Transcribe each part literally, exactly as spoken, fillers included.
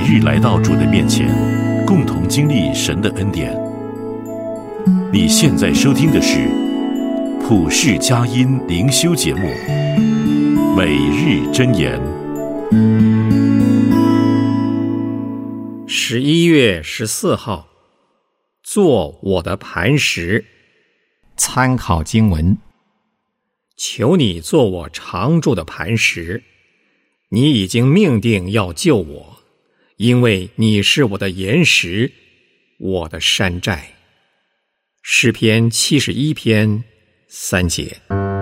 日来到主的面前，共同经历神的恩典。你现在收听的是普世佳音灵修节目《每日箴言》。 十一月十四号，做我的磐石。参考经文：求你做我常住的磐石，你已经命定要救我，因为你是我的岩石，我的山寨。诗篇七十一篇三节。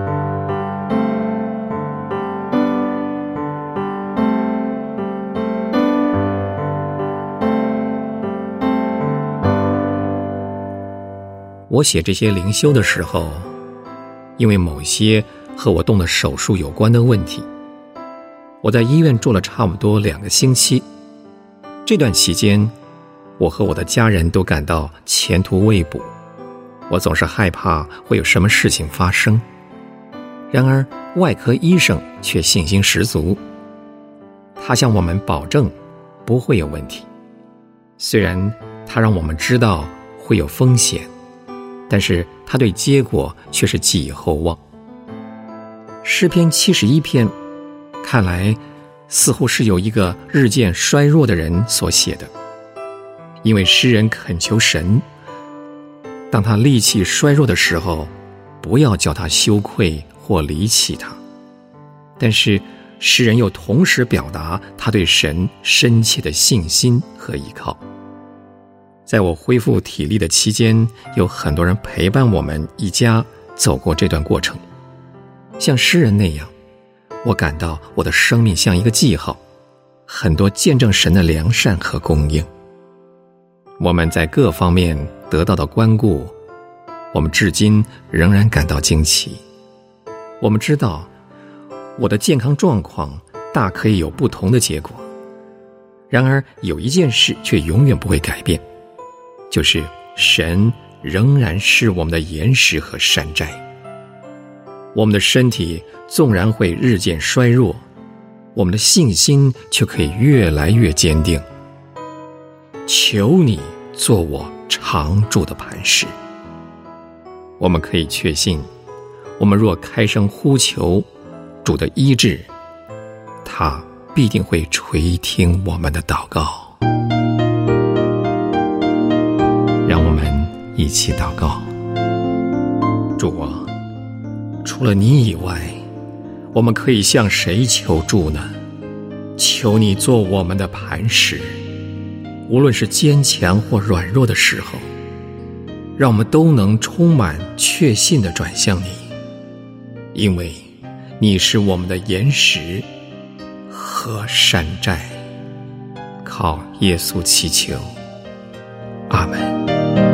我写这些灵修的时候，因为某些和我动的手术有关的问题，我在医院住了差不多两个星期。这段期间，我和我的家人都感到前途未卜，我总是害怕会有什么事情发生。然而外科医生却信心十足，他向我们保证不会有问题。虽然他让我们知道会有风险，但是他对结果却是寄予厚望。诗篇七十一篇看来似乎是由一个日渐衰弱的人所写的，因为诗人恳求神，当他力气衰弱的时候，不要叫他羞愧或离弃他。但是诗人又同时表达他对神深切的信心和依靠。在我恢复体力的期间，有很多人陪伴我们一家走过这段过程。像诗人那样，我感到我的生命像一个记号，很多见证神的良善和供应。我们在各方面得到的关顾，我们至今仍然感到惊奇。我们知道我的健康状况大可以有不同的结果，然而有一件事却永远不会改变，就是神仍然是我们的岩石和山寨。我们的身体纵然会日渐衰弱，我们的信心却可以越来越坚定。求你做我常住的磐石。我们可以确信，我们若开声呼求主的医治，他必定会垂听我们的祷告。让我们一起祷告。主啊，除了你以外，我们可以向谁求助呢？求你做我们的磐石，无论是坚强或软弱的时候，让我们都能充满确信地转向你，因为你是我们的岩石和山寨。靠耶稣祈求，阿们。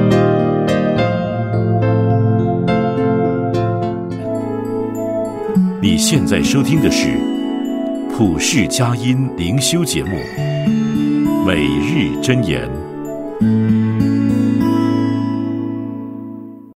你现在收听的是普世佳音灵修节目《每日箴言》。